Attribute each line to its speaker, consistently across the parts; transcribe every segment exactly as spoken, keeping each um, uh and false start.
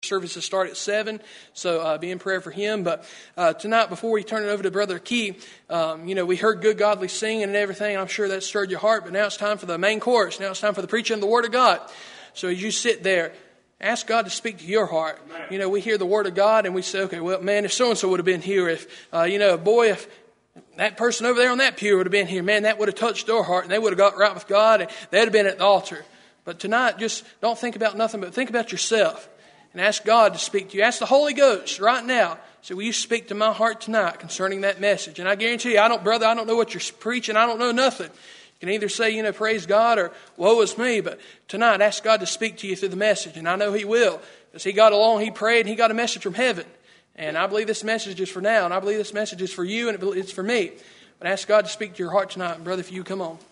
Speaker 1: Services start at seven, so uh, be in prayer for him. But uh, tonight, before we turn it over to Brother Key, um, you know, we heard good godly singing and everything. I'm sure that stirred your heart, but now it's time for the main chorus. Now it's time for the preaching of the Word of God. So as you sit there, ask God to speak to your heart. You know, we hear the Word of God and we say, okay, well, man, if so-and-so would have been here, if, uh, you know, boy, if that person over there on that pew would have been here, man, that would have touched their heart and they would have got right with God and they'd have been at the altar. But tonight, just don't think about nothing, but think about yourself. And ask God to speak to you. Ask the Holy Ghost right now. Say, will you speak to my heart tonight concerning that message? And I guarantee you, I don't, brother, I don't know what you're preaching. I don't know nothing. You can either say, you know, praise God or woe is me. But tonight, ask God to speak to you through the message. And I know He will. Because He got along, He prayed, and He got a message from heaven. And I believe this message is for now. And I believe this message is for you and it's for me. But ask God to speak to your heart tonight. And brother, if you come on.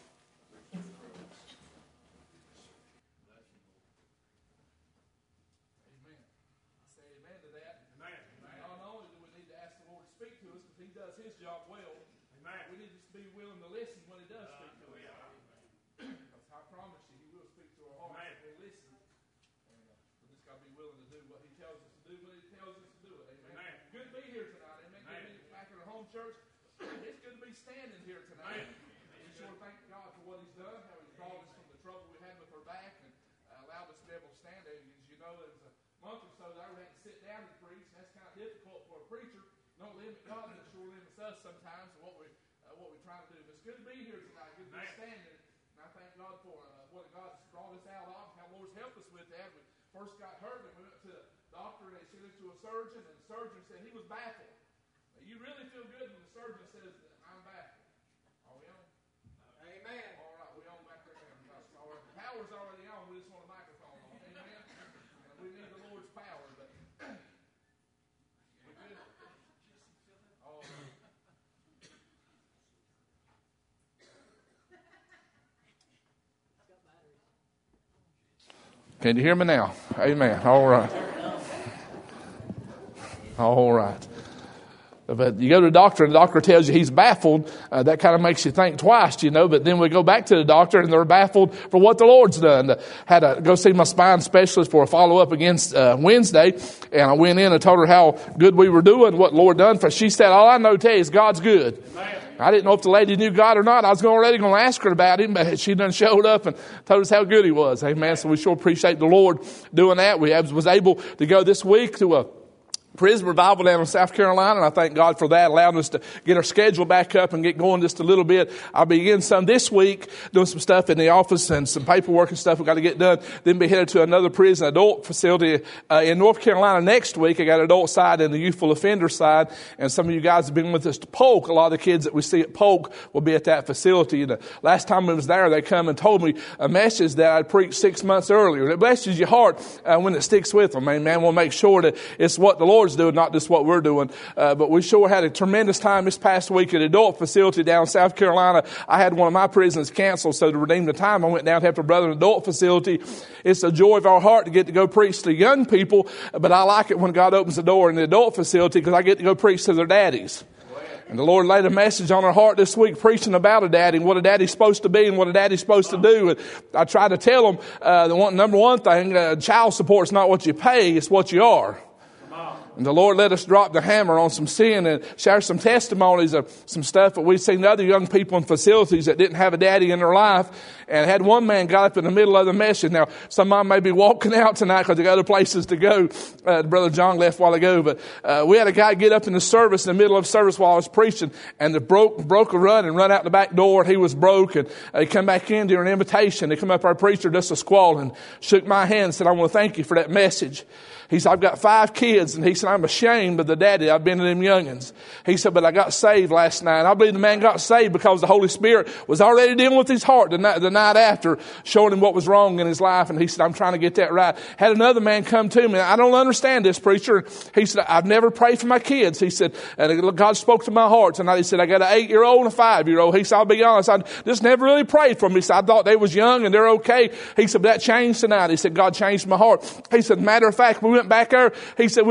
Speaker 2: Standing here tonight. We sure thank God for what He's done, how He's brought us from the trouble we had with our back and uh, allowed us to be able to stand there. As you know, there was a month or so there we had to sit down and preach, and that's kind of difficult for a preacher. Don't limit God, but it sure limits us sometimes and what we uh, what we try to do. But it's good to be here tonight, good to be standing. And I thank God for uh, what God's brought us out of, how the Lord's helped us with that. We first got hurt and we went to the doctor and they sent us to a surgeon, and the surgeon said he was baffled. Now, you really feel good when the surgeon says that I'm baffled. Are we on? Amen. All right, we on back there now. All right. The power's already on. We just want a microphone on. Amen. And we need the Lord's power, but we good. All right. Can you hear me now? Amen. All right. All right. But you go to the doctor and the doctor tells you he's baffled. Uh, that kind of makes you think twice, you know. But then we go back to the doctor and they're baffled for what the Lord's done. Uh, had to go see my spine specialist for a follow-up against uh, Wednesday. And I went in and told her how good we were doing, what the Lord done for us. She said, all I know to tell you is God's good. Amen. I didn't know if the lady knew God or not. I was already going to ask her about Him, but she done showed up and told us how good He was. Amen. So we sure appreciate the Lord doing that. We was able to go this week to a prison revival down in South Carolina, and I thank God for that, allowing us to get our schedule back up and get going just a little bit. I'll be in some this week, doing some stuff in the office and some paperwork and stuff we got to get done. Then be headed to another prison adult facility uh, in North Carolina next week. I got an adult side and the youthful offender side, and some of you guys have been with us to Polk. A lot of the kids that we see at Polk will be at that facility. And the last time I was there, they come and told me a message that I'd preached six months earlier. It blesses your heart uh, when it sticks with them. Man, man, we'll make sure that it's what the Lord's doing, not just what we're doing. Uh, but we sure had a tremendous time this past week at an adult facility down in South Carolina. I had one of my prisons canceled, so to redeem the time, I went down to have to brother an adult facility. It's the joy of our heart to get to go preach to young people, but I like it when God opens the door in the adult facility because I get to go preach to their daddies. And the Lord laid a message on our heart this week preaching about a daddy and what a daddy's supposed to be and what a daddy's supposed to do. And I tried to tell them uh, the one, number one thing, uh, child support's not what you pay, it's what you are. And the Lord let us drop the hammer on some sin and share some testimonies of some stuff that we've seen other young people in facilities that didn't have a daddy in their life. And had one man got up in the middle of the message. Now, some of them may be walking out tonight because they got other places to go. Uh, Brother John left a while ago. But uh, we had a guy get up in the service, in the middle of service while I was preaching, and the broke broke a run and run out the back door. And he was broke. And uh, he come back in during an invitation. They come up our preacher just a squalling, shook my hand and said, I want to thank you for that message. He said, I've got five kids. And he said, I'm ashamed of the daddy I've been to them youngins. He said, but I got saved last night. And I believe the man got saved because the Holy Spirit was already dealing with his heart the night, the night after, showing him what was wrong in his life. And he said, I'm trying to get that right. Had another man come to me. I don't understand this, preacher. He said, I've never prayed for my kids. He said, and God spoke to my heart tonight. He said, I got an eight-year-old and a five-year-old. He said, I'll be honest, I just never really prayed for them. He said, I thought they was young and they're okay. He said, but that changed tonight. He said, God changed my heart. He said, matter of fact, we went back there. He said, we went back there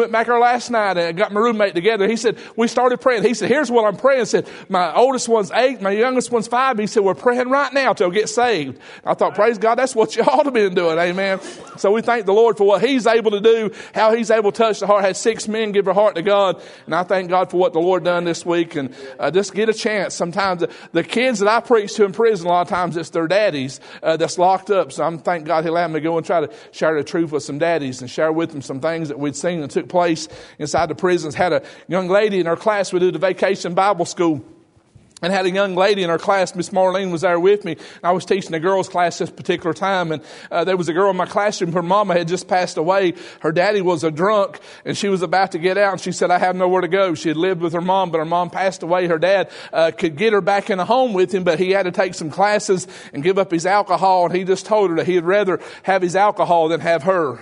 Speaker 2: last night and I got my roommate together. He said, we started praying. He said, here's what I'm praying. He said, my oldest one's eight, my youngest one's five. He said, we're praying right now till get saved. I thought, praise God, that's what you ought to be doing. Amen. So we thank the Lord for what he's able to do, how he's able to touch the heart. Had six men give their heart to God. And I thank God for what the Lord done this week. And uh, just get a chance. Sometimes the, the kids that I preach to in prison, a lot of times it's their daddies uh, that's locked up. So I'm thank God he'll have me to go and try to share the truth with some daddies and share with them some things that we'd seen that took place inside the prisons. Had a young lady in our class, we did a vacation Bible school. And had a young lady in our class, Miss Marlene was there with me. I was teaching a girls' class this particular time, and uh, there was a girl in my classroom. Her mama had just passed away. Her daddy was a drunk, and she was about to get out, and she said, I have nowhere to go. She had lived with her mom, but her mom passed away. Her dad uh, could get her back in a home with him, but he had to take some classes and give up his alcohol, and he just told her that he'd rather have his alcohol than have her.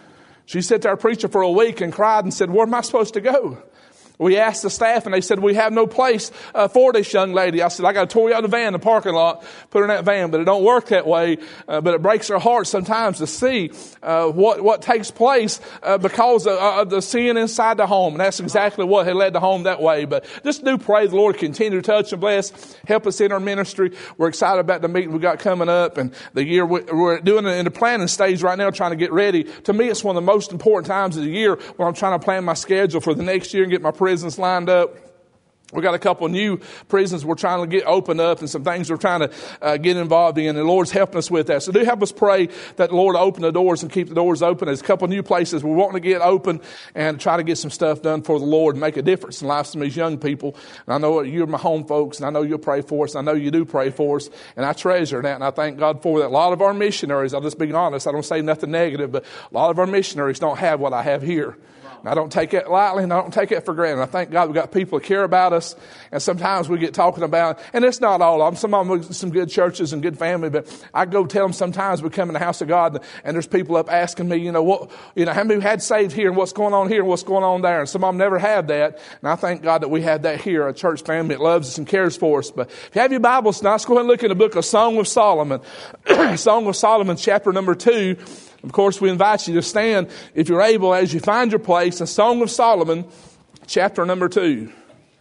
Speaker 2: She sat there preaching for a week and cried and said, where am I supposed to go? We asked the staff, and they said, we have no place uh, for this young lady. I said, I got a Toyota van in the parking lot, put her in that van. But it don't work that way. Uh, but it breaks our hearts sometimes to see uh, what, what takes place uh, because of, of the sin inside the home. And that's exactly what had led the home that way. But just do pray the Lord continue to touch and bless, help us in our ministry. We're excited about the meeting we got coming up, and the year we're doing it in the planning stage right now, trying to get ready. To me, it's one of the most important times of the year when I'm trying to plan my schedule for the next year and get my prisons lined up. We got a couple of new prisons we're trying to get opened up and some things we're trying to uh, get involved in. And the Lord's helping us with that. So do help us pray that the Lord open the doors and keep the doors open. There's a couple of new places we're wanting to get open and try to get some stuff done for the Lord and make a difference in the lives of some of these young people. And I know you're my home folks, and I know you'll pray for us. And I know you do pray for us. And I treasure that, and I thank God for that. A lot of our missionaries, I'll just be honest, I don't say nothing negative, but a lot of our missionaries don't have what I have here. I don't take it lightly, and I don't take it for granted. I thank God we've got people that care about us, and sometimes we get talking about, and it's not all of them. Some of them are some good churches and good family, but I go tell them sometimes we come in the house of God, and there's people up asking me, you know, what, you know, how many had saved here, and what's going on here, and what's going on there, and some of them never have that, and I thank God that we have that here, a church family that loves us and cares for us. But if you have your Bibles tonight, let's go ahead and look in the book of Song of Solomon, Song of Solomon, chapter number two. Of course, we invite you to stand, if you're able, as you find your place, in Song of Solomon, chapter number two.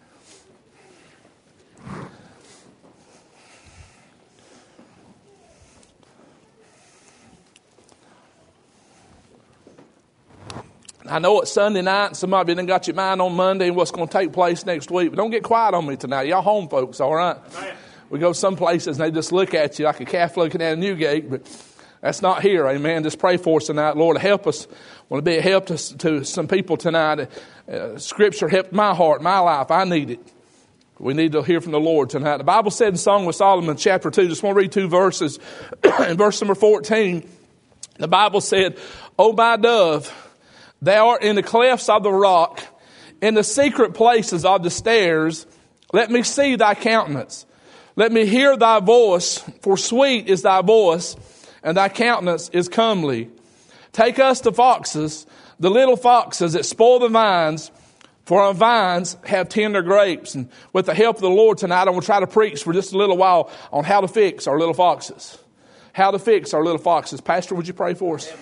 Speaker 2: I know it's Sunday night, and some of you done got your mind on Monday and what's going to take place next week. But don't get quiet on me tonight. Y'all home folks, all right? Amen. We go some places, and they just look at you like a calf looking at a Newgate, but that's not here, amen. Just pray for us tonight. Lord, help us. I want to be a help to, to some people tonight. Uh, scripture helped my heart, my life. I need it. We need to hear from the Lord tonight. The Bible said in Song of Solomon, chapter two, just want to read two verses. In verse number fourteen, the Bible said, O my dove, thou art in the clefts of the rock, in the secret places of the stairs. Let me see thy countenance. Let me hear thy voice, for sweet is thy voice, and thy countenance is comely. Take us to foxes, the little foxes that spoil the vines, for our vines have tender grapes. And with the help of the Lord tonight, I'm going to try to preach for just a little while on how to fix our little foxes. How to fix our little foxes. Pastor, would you pray for us?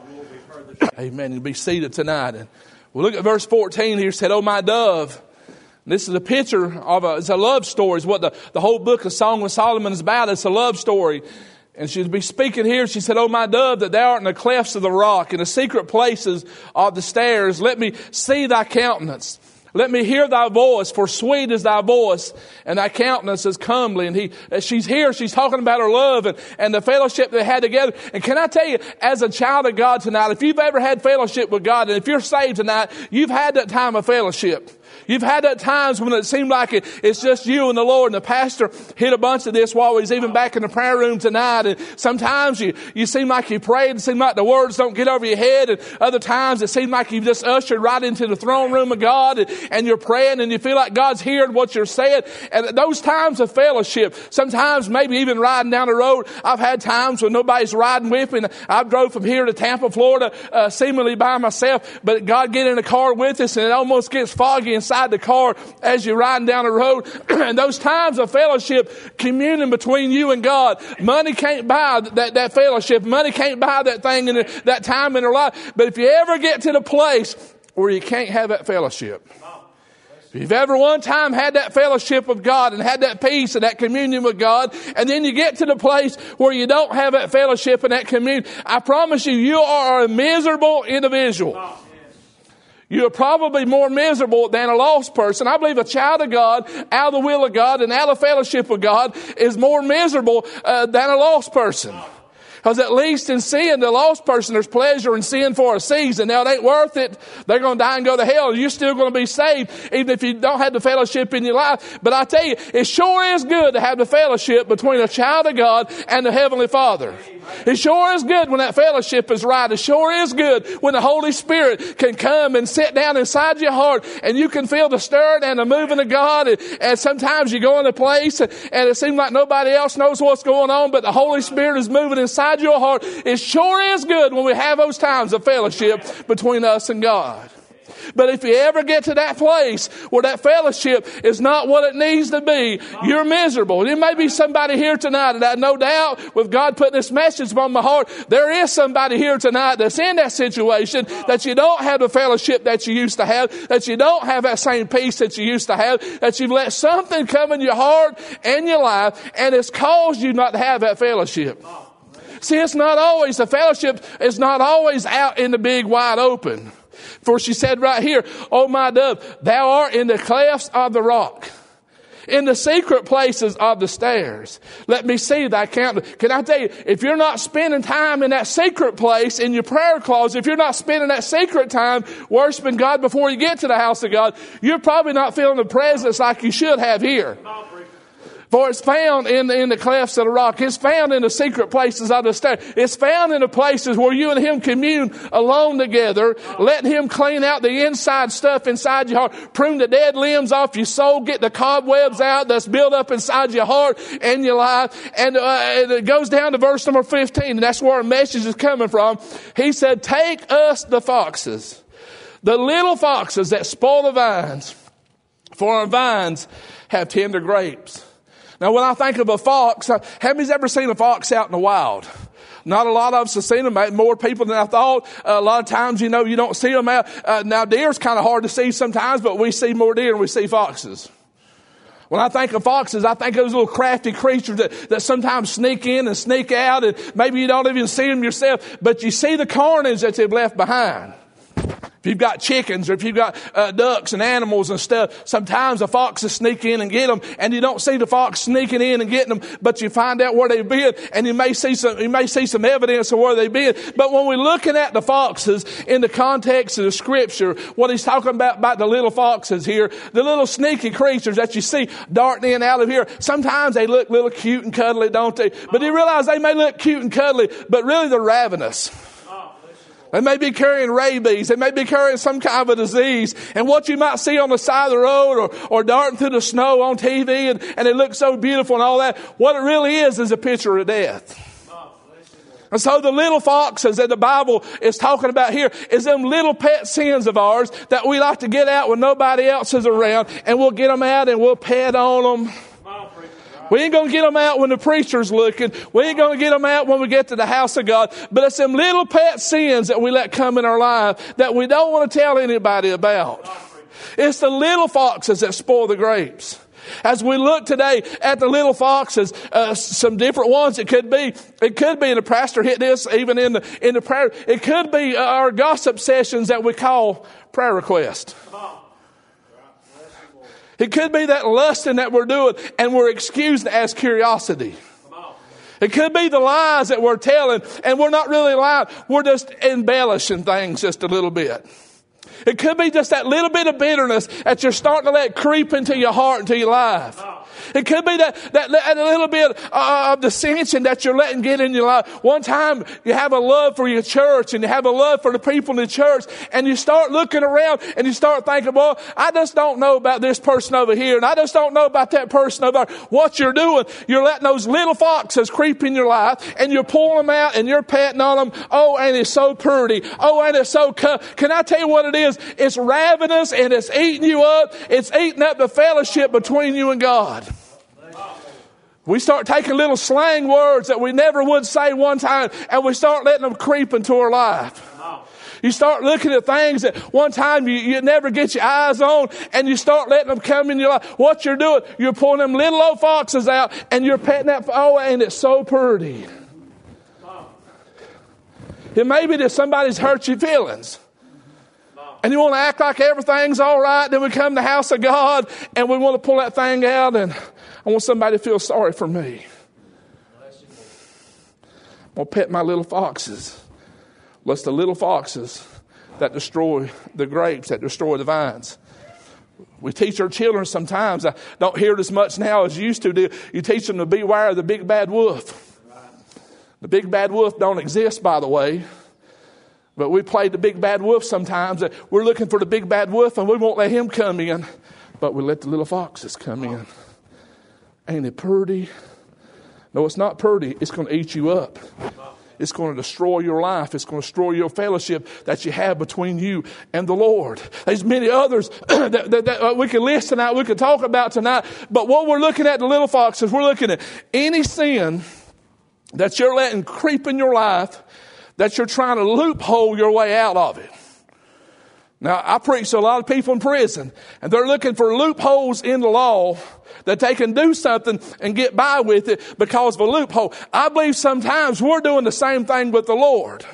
Speaker 2: Amen. And be seated tonight. And we'll look at verse fourteen here. It said, O my dove. And this is a picture of a, it's a love story. It's what the, the whole book of Song of Solomon is about. It's a love story. And she'd be speaking here. She said, O my dove, that thou art in the clefts of the rock, in the secret places of the stairs. Let me see thy countenance. Let me hear thy voice, for sweet is thy voice, and thy countenance is comely. And he, she's here, she's talking about her love and, and the fellowship they had together. And can I tell you, as a child of God tonight, if you've ever had fellowship with God, and if you're saved tonight, you've had that time of fellowship. You've had that times when it seemed like it, it's just you and the Lord. And the pastor hit a bunch of this while he's even back in the prayer room tonight. And sometimes you, you seem like you prayed and seem like the words don't get over your head. And other times it seems like you've just ushered right into the throne room of God. And, and you're praying and you feel like God's hearing what you're saying. And those times of fellowship, sometimes maybe even riding down the road. I've had times when nobody's riding with me. And I've drove from here to Tampa, Florida, uh, seemingly by myself. But God get in the car with us and it almost gets foggy inside the car as you're riding down the road. And those times of fellowship, communion between you and God, money can't buy that, that fellowship. Money can't buy that thing in the, that time in our life. But if you ever get to the place where you can't have that fellowship. If you've ever one time had that fellowship with God and had that peace and that communion with God, and then you get to the place where you don't have that fellowship and that communion, I promise you, you are a miserable individual. You're probably more miserable than a lost person. I believe a child of God, out of the will of God and out of fellowship with God, is more miserable uh, than a lost person. Because at least in sin, the lost person, there's pleasure in sin for a season. Now, it ain't worth it. They're going to die and go to hell. You're still going to be saved, even if you don't have the fellowship in your life. But I tell you, it sure is good to have the fellowship between a child of God and the Heavenly Father. It sure is good when that fellowship is right. It sure is good when the Holy Spirit can come and sit down inside your heart and you can feel the stirring and the moving of God. And, and sometimes you go in a place and, and it seems like nobody else knows what's going on, but the Holy Spirit is moving inside your heart. It sure is good when we have those times of fellowship between us and God. But if you ever get to that place where that fellowship is not what it needs to be, you're miserable. There may be somebody here tonight, and I no doubt with God putting this message upon my heart, there is somebody here tonight that's in that situation, that you don't have the fellowship that you used to have, that you don't have that same peace that you used to have, that you've let something come in your heart and your life, and it's caused you not to have that fellowship. See, it's not always, the fellowship is not always out in the big wide open. For she said right here, "O my dove, thou art in the clefts of the rock, in the secret places of the stairs. Let me see thy countenance." Can I tell you, if you're not spending time in that secret place, in your prayer closet, if you're not spending that secret time worshiping God before you get to the house of God, you're probably not feeling the presence like you should have here. For it's found in the, in the clefts of the rock. It's found in the secret places of the stairs. It's found in the places where you and Him commune alone together. Let Him clean out the inside stuff inside your heart. Prune the dead limbs off your soul. Get the cobwebs out that's built up inside your heart and your life. And, uh, and it goes down to verse number fifteen. And that's where our message is coming from. He said, "Take us the foxes, the little foxes that spoil the vines. For our vines have tender grapes." Now, when I think of a fox, how many's ever seen a fox out in the wild? Not a lot of us have seen them, more people than I thought. Uh, a lot of times, you know, you don't see them out. Uh, now, deer's kind of hard to see sometimes, but we see more deer than we see foxes. When I think of foxes, I think of those little crafty creatures that, that sometimes sneak in and sneak out, and maybe you don't even see them yourself, but you see the carnage that they've left behind. If you've got chickens or if you've got uh, ducks and animals and stuff, sometimes the foxes sneak in and get them, and you don't see the fox sneaking in and getting them, but you find out where they've been, and you may see some, you may see some evidence of where they've been. But when we're looking at the foxes in the context of the Scripture, what he's talking about, about the little foxes here, the little sneaky creatures that you see darting in and out of here, sometimes they look little cute and cuddly, don't they? But you realize they may look cute and cuddly, but really they're ravenous. They may be carrying rabies. They may be carrying some kind of a disease. And what you might see on the side of the road or, or darting through the snow on T V and, and it looks so beautiful and all that, what it really is is a picture of death. And so the little foxes that the Bible is talking about here is them little pet sins of ours that we like to get out when nobody else is around, and we'll get them out and we'll pet on them. We ain't going to get them out when the preacher's looking. We ain't going to get them out when we get to the house of God. But it's them little pet sins that we let come in our life that we don't want to tell anybody about. It's the little foxes that spoil the grapes. As we look today at the little foxes, uh, some different ones it could be. It could be, and the pastor hit this even in the, in the prayer, it could be our gossip sessions that we call prayer requests. It could be that lusting that we're doing and we're excused as curiosity. It could be the lies that we're telling and we're not really lying. We're just embellishing things just a little bit. It could be just that little bit of bitterness that you're starting to let creep into your heart, into your life. It could be that, that, that a little bit of dissension that you're letting get in your life. One time you have a love for your church and you have a love for the people in the church, and you start looking around and you start thinking, well, I just don't know about this person over here, and I just don't know about that person over there. What you're doing, you're letting those little foxes creep in your life, and you're pulling them out and you're patting on them. Oh, and it's so pretty. Oh, and it's so cu-. Can I tell you what it is? It's ravenous and it's eating you up. It's eating up the fellowship between you and God. We start taking little slang words that we never would say one time, and we start letting them creep into our life. You start looking at things that one time you, you never get your eyes on, and you start letting them come in your life. What you're doing, you're pulling them little old foxes out, and you're petting that. Oh, and it's so pretty. It may be that somebody's hurt your feelings. And you want to act like everything's all right. Then we come to the house of God and we want to pull that thing out, and I want somebody to feel sorry for me. I'm going to pet my little foxes. Lest the little foxes that destroy the grapes, that destroy the vines. We teach our children sometimes. I don't hear it as much now as you used to do. You teach them to beware of the big bad wolf. The big bad wolf don't exist, by the way. But we play the big bad wolf sometimes. We're looking for the big bad wolf and we won't let him come in. But we let the little foxes come in. Ain't it pretty? No, it's not pretty. It's going to eat you up. It's going to destroy your life. It's going to destroy your fellowship that you have between you and the Lord. There's many others that, that, that we can list tonight, we can talk about tonight. But what we're looking at, the little foxes, we're looking at any sin that you're letting creep in your life, that you're trying to loophole your way out of it. Now, I preach to a lot of people in prison, and they're looking for loopholes in the law that they can do something and get by with it because of a loophole. I believe sometimes we're doing the same thing with the Lord.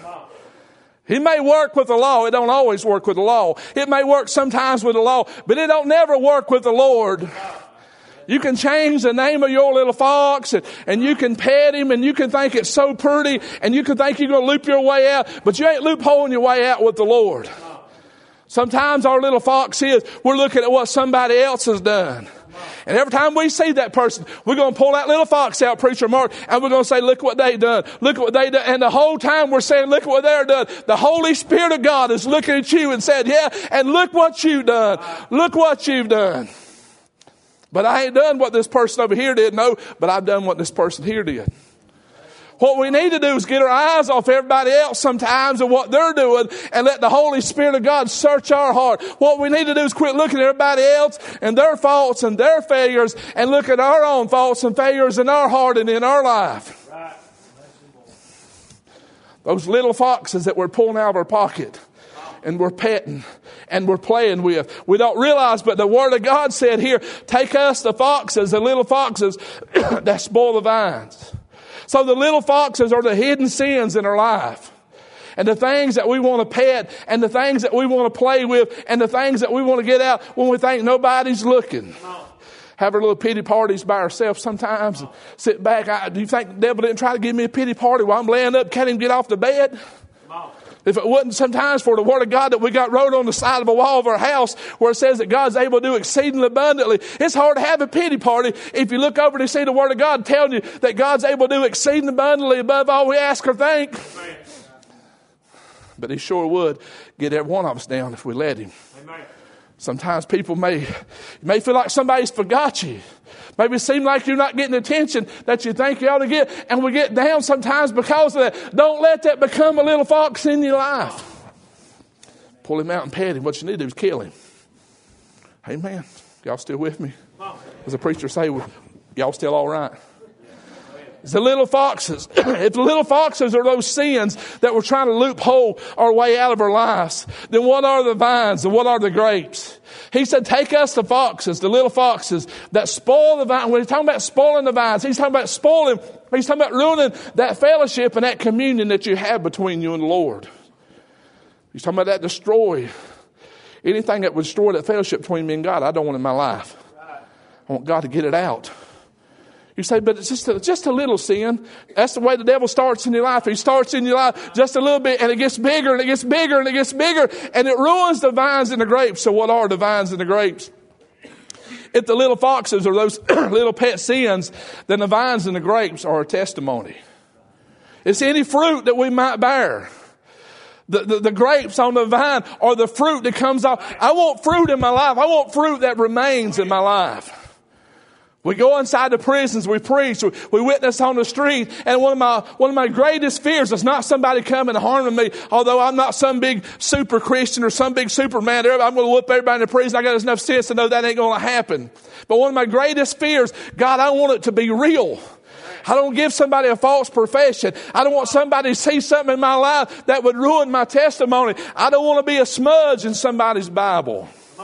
Speaker 2: He may work with the law. It don't always work with the law. It may work sometimes with the law, but it don't never work with the Lord. You can change the name of your little fox, and, and you can pet him, and you can think it's so pretty, and you can think you're going to loop your way out, but you ain't loopholing your way out with the Lord. Sometimes our little fox is, we're looking at what somebody else has done. And every time we see that person, we're going to pull that little fox out, Preacher Mark, and we're going to say, look what they done. Look what they done. And the whole time we're saying, look what they're done. The Holy Spirit of God is looking at you and said, yeah, and look what you've done. Look what you've done. But I ain't done what this person over here did. No, but I've done what this person here did. What we need to do is get our eyes off everybody else sometimes and what they're doing and let the Holy Spirit of God search our heart. What we need to do is quit looking at everybody else and their faults and their failures and look at our own faults and failures in our heart and in our life. Right. Those little foxes that we're pulling out of our pocket and we're petting and we're playing with. We don't realize, but the Word of God said here, take us the foxes, the little foxes that spoil the vines. So the little foxes are the hidden sins in our life. And the things that we want to pet and the things that we want to play with and the things that we want to get out when we think nobody's looking. Have our little pity parties by ourselves sometimes and sit back. I, do you think the devil didn't try to give me a pity party while I'm laying up, can't even get off the bed? If it wasn't sometimes for the Word of God that we got wrote on the side of a wall of our house where it says that God's able to do exceedingly abundantly, it's hard to have a pity party if you look over to see the Word of God telling you that God's able to do exceedingly abundantly above all we ask or think. Amen. But He sure would get every one of us down if we let Him. Amen. Sometimes people may, you may feel like somebody's forgot you. Maybe it seems like you're not getting the attention that you think you ought to get. And we get down sometimes because of that. Don't let that become a little fox in your life. Pull him out and pet him. What you need to do is kill him. Amen. Y'all still with me? As a preacher say, y'all still all right? It's the little foxes. If the little foxes are those sins that we're trying to loophole our way out of our lives, then what are the vines and what are the grapes? He said, take us the foxes, the little foxes that spoil the vine. When he's talking about spoiling the vines, he's talking about spoiling, he's talking about ruining that fellowship and that communion that you have between you and the Lord. He's talking about that destroy. Anything that would destroy that fellowship between me and God, I don't want in my life. I want God to get it out. You say, but it's just a, just a little sin. That's the way the devil starts in your life. He starts in your life just a little bit, and it gets bigger, and it gets bigger, and it gets bigger, and it ruins the vines and the grapes. So what are the vines and the grapes? If the little foxes are those little pet sins, then the vines and the grapes are a testimony. It's any fruit that we might bear. The, the, the grapes on the vine are the fruit that comes off. I want fruit in my life. I want fruit that remains in my life. We go inside the prisons, we preach, we, we witness on the street, and one of my one of my greatest fears is not somebody coming and harming me, although I'm not some big super Christian or some big Superman. I'm going to whoop everybody in the prison. I got enough sense to know that ain't going to happen. But one of my greatest fears, God, I want it to be real. I don't give somebody a false profession. I don't want somebody to see something in my life that would ruin my testimony. I don't want to be a smudge in somebody's Bible.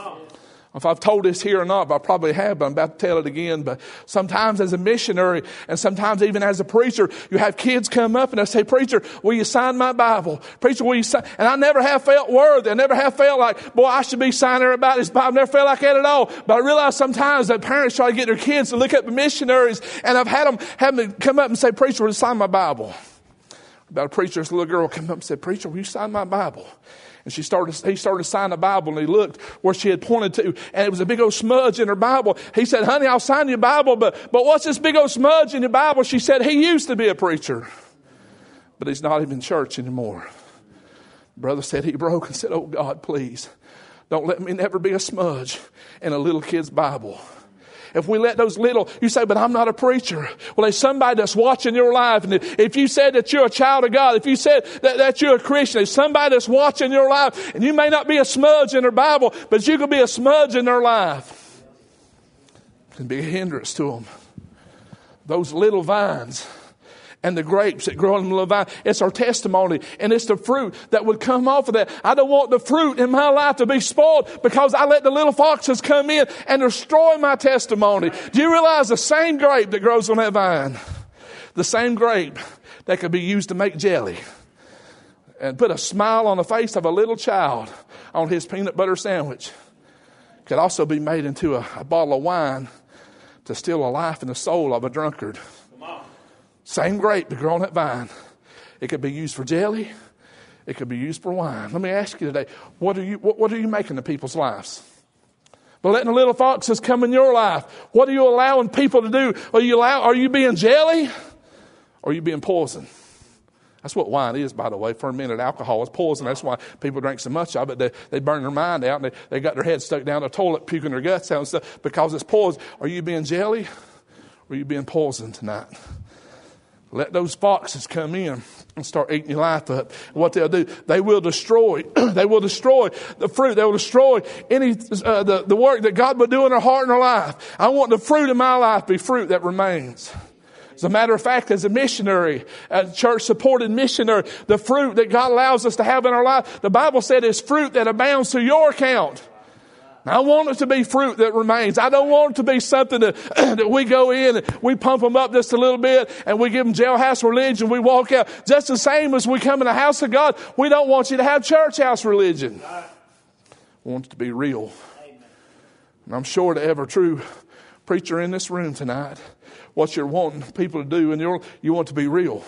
Speaker 2: If I've told this here or not, I probably have, but I'm about to tell it again. But sometimes as a missionary and sometimes even as a preacher, you have kids come up and they say, preacher, will you sign my Bible? Preacher, will you sign? And I never have felt worthy. I never have felt like, boy, I should be signing everybody's Bible. I never felt like that at all. But I realize sometimes that parents try to get their kids to look up the missionaries. And I've had them, have them come up and say, preacher, will you sign my Bible? About a preacher, this little girl came up and said, preacher, will you sign my Bible? And she started, he started to sign the Bible, and he looked where she had pointed to, and it was a big old smudge in her Bible. He said, honey, I'll sign your Bible, but, but what's this big old smudge in your Bible? She said, he used to be a preacher, but he's not even in church anymore. Brother said he broke and said, oh God, please, don't let me never be a smudge in a little kid's Bible. If we let those little, you say, but I'm not a preacher. Well, there's somebody that's watching your life. And if you said that you're a child of God, if you said that, that you're a Christian, there's somebody that's watching your life. And you may not be a smudge in their Bible, but you can be a smudge in their life. It can be a hindrance to them. Those little vines and the grapes that grow on the little vine, it's our testimony, and it's the fruit that would come off of that. I don't want the fruit in my life to be spoiled because I let the little foxes come in and destroy my testimony. Do you realize the same grape that grows on that vine, the same grape that could be used to make jelly and put a smile on the face of a little child on his peanut butter sandwich, could also be made into a, a bottle of wine to steal a life and the soul of a drunkard. Same grape that grew on that vine. It could be used for jelly. It could be used for wine. Let me ask you today, what are you, what, what are you making of people's lives? But letting the little foxes come in your life, what are you allowing people to do? Are you allow, are you being jelly? Or are you being poison? That's what wine is, by the way. Fermented alcohol is poison. That's why people drink so much of it. They, they burn their mind out, and they, they got their head stuck down the toilet, puking their guts out and stuff because it's poison. Are you being jelly? Or are you being poison tonight? Let those foxes come in and start eating your life up. What they'll do, they will destroy. They will destroy the fruit. They will destroy any uh, the the work that God will do in our heart and our life. I want the fruit in my life to be fruit that remains. As a matter of fact, as a missionary, a church-supported missionary, the fruit that God allows us to have in our life, the Bible said is fruit that abounds to your account. I want it to be fruit that remains. I don't want it to be something that, that we go in and we pump them up just a little bit and we give them jailhouse religion. We walk out just the same as we come in the house of God. We don't want you to have church house religion. We want it to be real. And I'm sure to every true preacher in this room tonight, what you're wanting people to do, and you're, you want to be real.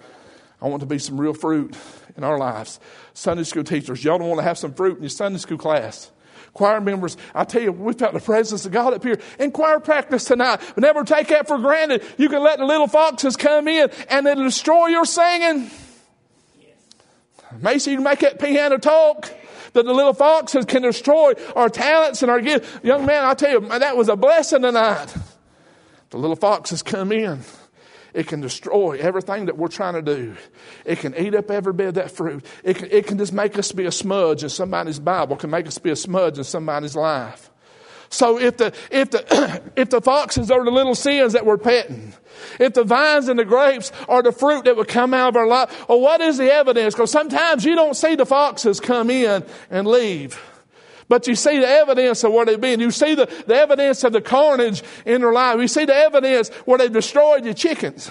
Speaker 2: I want to be some real fruit in our lives. Sunday school teachers, y'all don't want to have some fruit in your Sunday school class. Choir members, I tell you, we felt the presence of God up here in choir practice tonight. But never take that for granted. You can let the little foxes come in and it'll destroy your singing. Yes. Macy, you can make that piano talk. That the little foxes can destroy our talents and our gifts. Young man, I tell you, that was a blessing tonight. The little foxes come in. It can destroy everything that we're trying to do. It can eat up every bit of that fruit. It can, it can just make us be a smudge in somebody's Bible. It can make us be a smudge in somebody's life. So if the, if the, if the foxes are the little sins that we're petting, if the vines and the grapes are the fruit that would come out of our life, well, what is the evidence? Because sometimes you don't see the foxes come in and leave. But you see the evidence of where they've been. You see the, the evidence of the carnage in their life. You see the evidence where they've destroyed your chickens.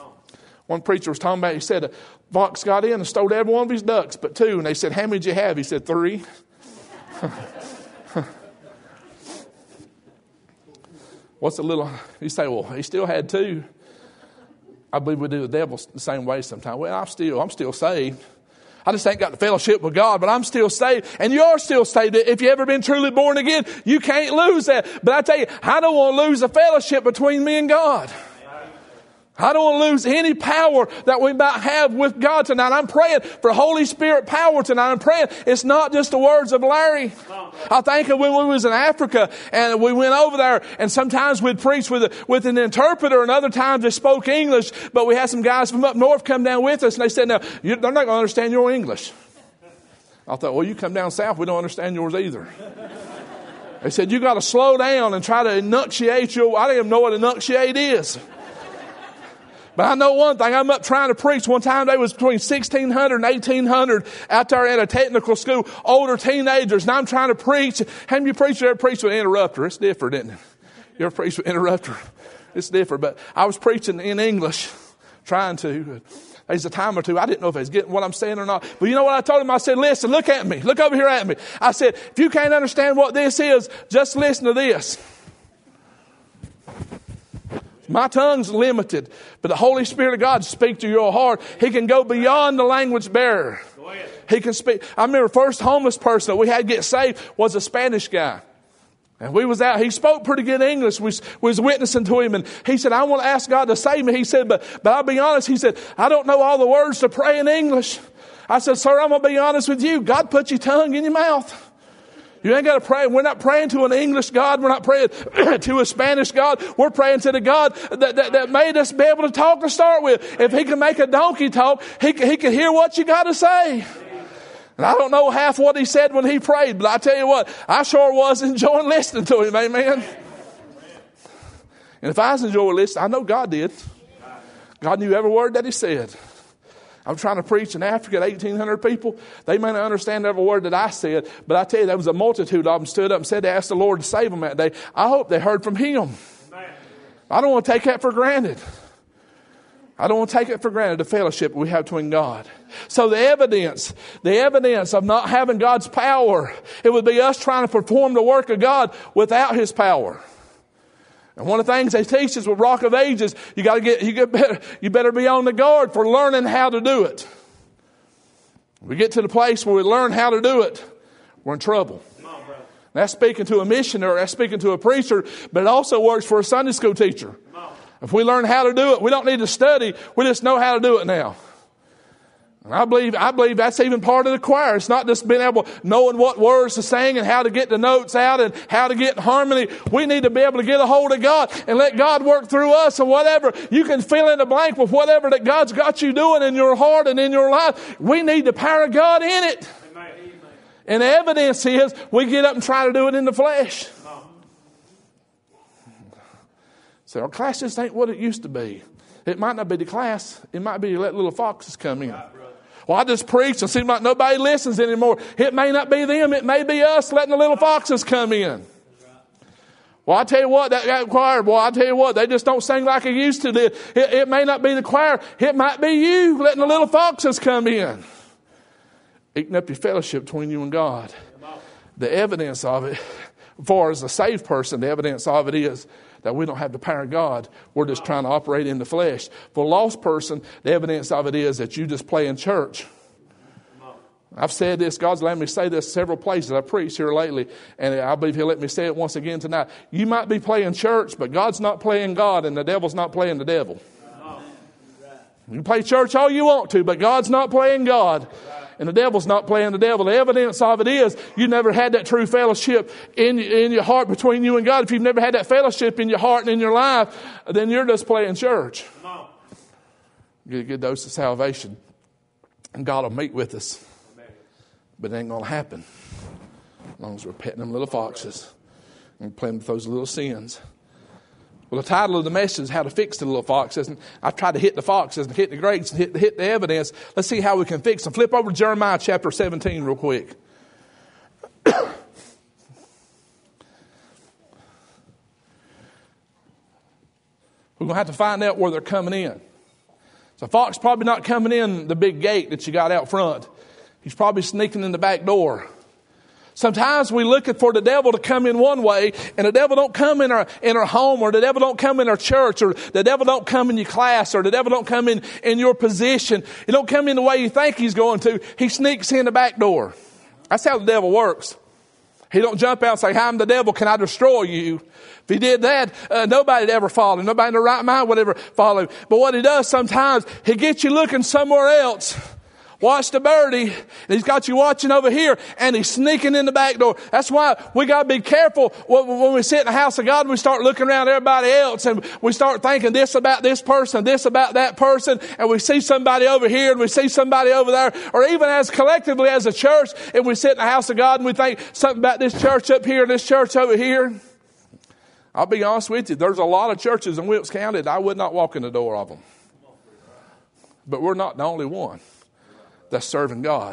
Speaker 2: One preacher was talking about, he said, a fox got in and stole every one of his ducks, but two. And they said, how many did you have? He said, three. What's a little, you say, well, he still had two. I believe we do the devil the same way sometimes. Well, I'm still, I'm still saved. I just ain't got the fellowship with God, but I'm still saved. And you're still saved. If you've ever been truly born again, you can't lose that. But I tell you, I don't want to lose the fellowship between me and God. I don't want to lose any power that we might have with God tonight. I'm praying for Holy Spirit power tonight. I'm praying it's not just the words of Larry. I think of when we was in Africa and we went over there, and sometimes we'd preach with a, with an interpreter, and other times they spoke English, but we had some guys from up north come down with us, and they said, now, you, they're not going to understand your English. I thought, well, you come down south, we don't understand yours either. They said, you got to slow down and try to enunciate your, I didn't even know what enunciate is. But I know one thing. I'm up trying to preach. One time they was between sixteen hundred and eighteen hundred out there at a technical school, older teenagers. And I'm trying to preach. How many preachers ever preach with an interrupter? It's different, isn't it? You ever preach with an interrupter? It's different. But I was preaching in English, trying to. There's a time or two, I didn't know if I was getting what I'm saying or not. But you know what I told him? I said, listen, look at me. Look over here at me. I said, if you can't understand what this is, just listen to this. My tongue's limited, but the Holy Spirit of God speaks to your heart. He can go beyond the language barrier. He can speak. I remember the first homeless person that we had to get saved was a Spanish guy. And we was out, he spoke pretty good English. We was witnessing to him, and he said, I want to ask God to save me. He said, but, but I'll be honest. He said, I don't know all the words to pray in English. I said, sir, I'm going to be honest with you. God put your tongue in your mouth. You ain't got to pray. We're not praying to an English God. We're not praying to a Spanish God. We're praying to the God that, that, that made us be able to talk to start with. If he can make a donkey talk, he, he can hear what you got to say. And I don't know half what he said when he prayed, but I tell you what, I sure was enjoying listening to him, amen? And if I was enjoying listening, I know God did. God knew every word that he said. I'm trying to preach in Africa at eighteen hundred people. They may not understand every word that I said, but I tell you, there was a multitude of them stood up and said they asked the Lord to save them that day. I hope they heard from him. I don't want to take that for granted. I don't want to take it for granted, the fellowship we have between God. So the evidence, the evidence of not having God's power, it would be us trying to perform the work of God without his power. And one of the things they teach us with Rock of Ages, you got to get, you get better, you better be on the guard for learning how to do it. We get to the place where we learn how to do it, we're in trouble. On, that's speaking to a missionary, that's speaking to a preacher, but it also works for a Sunday school teacher. If we learn how to do it, we don't need to study. We just know how to do it now. And I believe, I believe that's even part of the choir. It's not just being able, knowing what words to sing and how to get the notes out and how to get in harmony. We need to be able to get a hold of God and let God work through us, and whatever. You can fill in the blank with whatever that God's got you doing in your heart and in your life. We need the power of God in it. Amen. And the evidence is we get up and try to do it in the flesh. So our class just ain't what it used to be. It might not be the class. It might be let little foxes come in. Well, I just preach and seem like nobody listens anymore. It may not be them. It may be us letting the little foxes come in. Well, I tell you what, that, that choir, boy, I tell you what, they just don't sing like they used to do. It, it may not be the choir. It might be you letting the little foxes come in. Eating up your fellowship between you and God. The evidence of it, as far as a saved person, the evidence of it is that we don't have the power of God. We're just trying to operate in the flesh. For a lost person, the evidence of it is that you just play in church. I've said this. God's let me say this several places. I preached here lately, and I believe he'll let me say it once again tonight. You might be playing church, but God's not playing God, and the devil's not playing the devil. You can play church all you want to, but God's not playing God. And the devil's not playing the devil. The evidence of it is you never had that true fellowship in, in your heart between you and God. If you've never had that fellowship in your heart and in your life, then you're just playing church. Get a good dose of salvation. And God will meet with us. But it ain't going to happen as long as we're petting them little foxes and playing with those little sins. Well, the title of the message is How to Fix the Little Foxes. And I've tried to hit the foxes and hit the grapes and hit, hit the evidence. Let's see how we can fix them. Flip over to Jeremiah chapter seventeen real quick. We're going to have to find out where they're coming in. So a fox probably not coming in the big gate that you got out front. He's probably sneaking in the back door. Sometimes we looking for the devil to come in one way, and the devil don't come in our in our home, or the devil don't come in our church, or the devil don't come in your class, or the devil don't come in, in your position. He don't come in the way you think he's going to. He sneaks in the back door. That's how the devil works. He don't jump out and say, "Hi, I'm the devil. Can I destroy you?" If he did that, uh, nobody'd ever follow him. Nobody in their right mind would ever follow him. But what he does sometimes, he gets you looking somewhere else. Watch the birdie. He's got you watching over here, and he's sneaking in the back door. That's why we got to be careful when we sit in the house of God and we start looking around everybody else, and we start thinking this about this person, this about that person, and we see somebody over here and we see somebody over there, or even as collectively as a church, and we sit in the house of God and we think something about this church up here and this church over here. I'll be honest with you, there's a lot of churches in Wilkes County that I would not walk in the door of them. But we're not the only one that's serving God.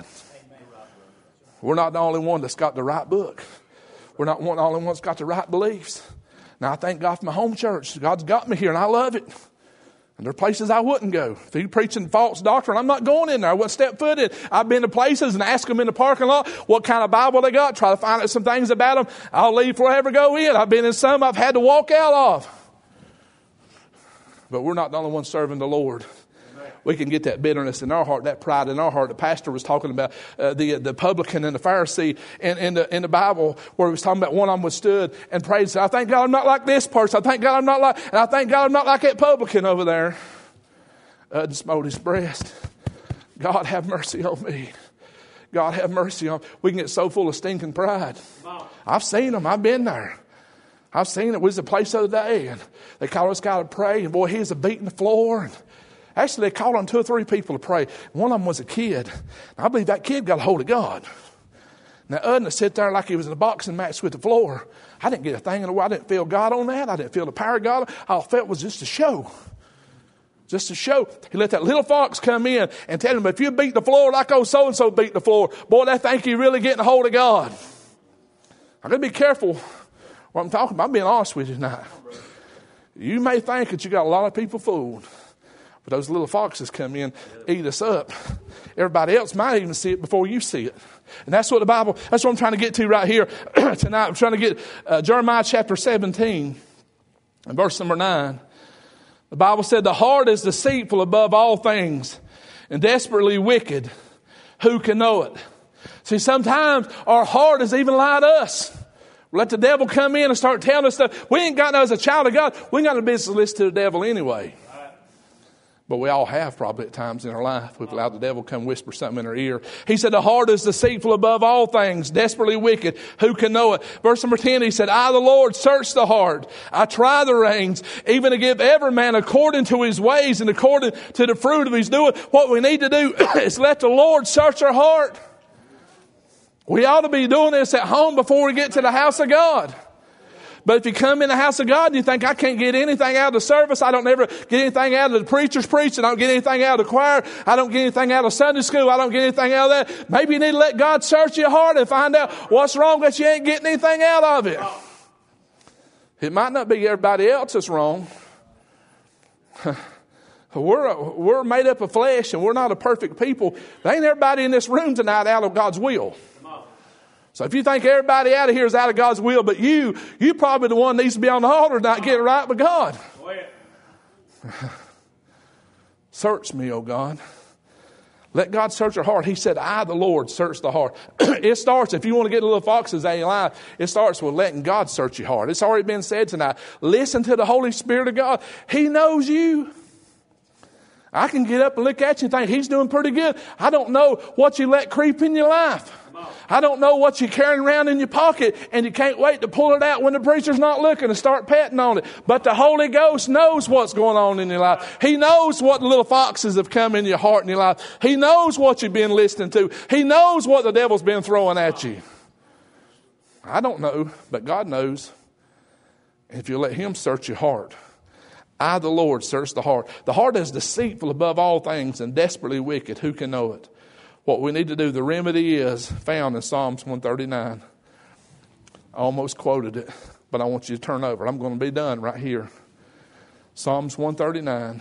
Speaker 2: We're not the only one that's got the right book. We're not one, the only one that's got the right beliefs. Now, I thank God for my home church. God's got me here, and I love it. And there are places I wouldn't go. If he's preaching false doctrine, I'm not going in there. I wouldn't step foot in. I've been to places and ask them in the parking lot what kind of Bible they got, try to find out some things about them. I'll leave before I ever go in. I've been in some I've had to walk out of. But we're not the only ones serving the Lord. We can get that bitterness in our heart, that pride in our heart. The pastor was talking about uh, the the publican and the Pharisee in, in, the, in the Bible, where he was talking about one of them withstood and prayed and said, I thank God I'm not like this person. I thank God I'm not like, and I thank God I'm not like that publican over there. Uh, and smote his breast. God have mercy on me. God have mercy on me. We can get so full of stinking pride. I've seen them. I've been there. I've seen it. We was a place the other day, and they called us guy to pray, and boy, he was beating the floor. And actually, they called on two or three people to pray. One of them was a kid. I believe that kid got a hold of God. Now, other than to sit there like he was in a boxing match with the floor, I didn't get a thing in the way. I didn't feel God on that. I didn't feel the power of God. All I felt was just a show. Just to show. He let that little fox come in and tell him, if you beat the floor like old so-and-so beat the floor, boy, that think you're really getting a hold of God. I'm going to be careful what I'm talking about. I'm being honest with you tonight. You may think that you got a lot of people fooled. But those little foxes come in, eat us up. Everybody else might even see it before you see it. And that's what the Bible, that's what I'm trying to get to right here tonight. I'm trying to get uh, Jeremiah chapter seventeen and verse number nine. The Bible said, the heart is deceitful above all things and desperately wicked. Who can know it? See, sometimes our heart is even like us. We let the devil come in and start telling us stuff. We ain't got no, as a child of God, we ain't got no business to listen to the devil anyway. But we all have probably at times in our life. We've allowed the devil come whisper something in our ear. He said, the heart is deceitful above all things, desperately wicked. Who can know it? Verse number ten, he said, I, the Lord, search the heart. I try the reins, even to give every man according to his ways and according to the fruit of his doing. What we need to do is let the Lord search our heart. We ought to be doing this at home before we get to the house of God. But if you come in the house of God and you think, I can't get anything out of the service, I don't ever get anything out of the preacher's preaching, I don't get anything out of the choir, I don't get anything out of Sunday school, I don't get anything out of that, maybe you need to let God search your heart and find out what's wrong that you ain't getting anything out of it. It might not be everybody else that's wrong. We're, we're made up of flesh and we're not a perfect people. There ain't everybody in this room tonight out of God's will. So if you think everybody out of here is out of God's will, but you, you probably the one that needs to be on the altar, not get it right with God. Search me, O God. Let God search your heart. He said, I, the Lord, search the heart. It starts, if you want to get a little foxes out of your life, it starts with letting God search your heart. It's already been said tonight. Listen to the Holy Spirit of God. He knows you. I can get up and look at you and think, he's doing pretty good. I don't know what you let creep in your life. I don't know what you're carrying around in your pocket and you can't wait to pull it out when the preacher's not looking and start patting on it. But the Holy Ghost knows what's going on in your life. He knows what the little foxes have come in your heart and your life. He knows what you've been listening to. He knows what the devil's been throwing at you. I don't know, but God knows. If you let him search your heart. I, the Lord, search the heart. The heart is deceitful above all things and desperately wicked. Who can know it? What we need to do, the remedy is found in Psalms one thirty-nine. I almost quoted it, but I want you to turn over. I'm going to be done right here. Psalms one thirty-nine.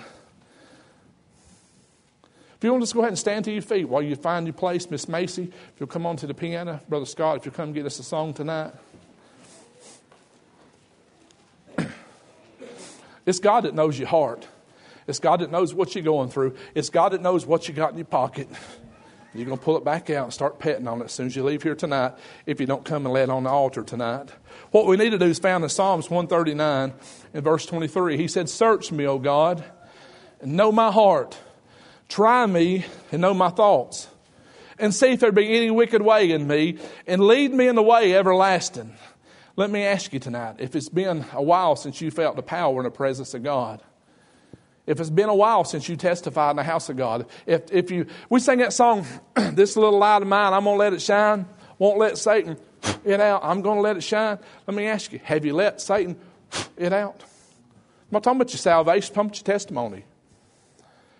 Speaker 2: If you want to just go ahead and stand to your feet while you find your place, Miss Macy, if you'll come on to the piano. Brother Scott, if you'll come get us a song tonight. It's God that knows your heart. It's God that knows what you're going through. It's God that knows what you got in your pocket. You're going to pull it back out and start petting on it as soon as you leave here tonight if you don't come and lay it on the altar tonight. What we need to do is found in Psalms one thirty-nine in verse twenty-three. He said, search me, O God, and know my heart. Try me and know my thoughts. And see if there be any wicked way in me and lead me in the way everlasting. Let me ask you tonight, if it's been a while since you felt the power and the presence of God. If it's been a while since you testified in the house of God. If if you we sing that song, this little light of mine, I'm going to let it shine. Won't let Satan it out. I'm going to let it shine. Let me ask you, have you let Satan it out? I'm not talking about your salvation. I'm talking about your testimony.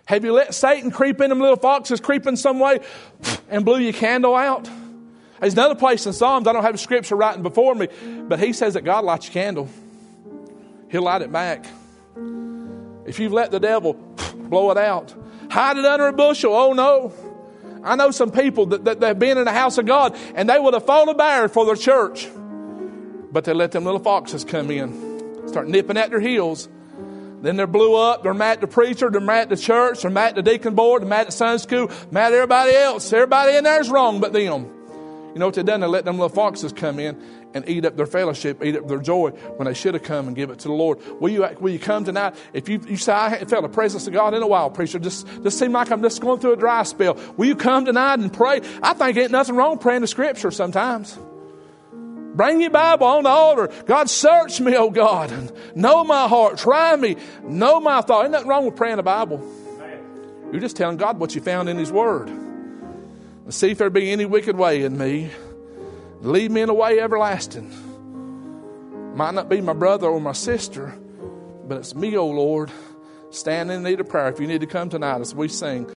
Speaker 2: Have you let Satan creep in, them little foxes creep in some way and blew your candle out? There's another place in Psalms, I don't have the scripture writing before me, but he says that God lights your candle. He'll light it back. If you've let the devil blow it out, hide it under a bushel. Oh no. I know some people that, that, that have been in the house of God and they would have fallen bare for their church. But they let them little foxes come in, start nipping at their heels. Then they're blew up. They're mad at the preacher. They're mad at the church. They're mad at the deacon board. They're mad at Sunday school. Mad at everybody else. Everybody in there is wrong but them. You know what they done? They let them little foxes come in and eat up their fellowship, eat up their joy when they should have come and give it to the Lord. Will you, will you come tonight? If you, you say, I haven't felt the presence of God in a while, preacher, just, just seem like I'm just going through a dry spell. Will you come tonight and pray? I think ain't nothing wrong praying the scripture sometimes. Bring your Bible on the altar. God, search me, oh God, and know my heart. Try me. Know my thought. Ain't nothing wrong with praying the Bible. You're just telling God what you found in His Word. And see if there be any wicked way in me. Lead me in a way everlasting. Might not be my brother or my sister, but it's me, oh Lord, standing in need of prayer. If you need to come tonight as we sing.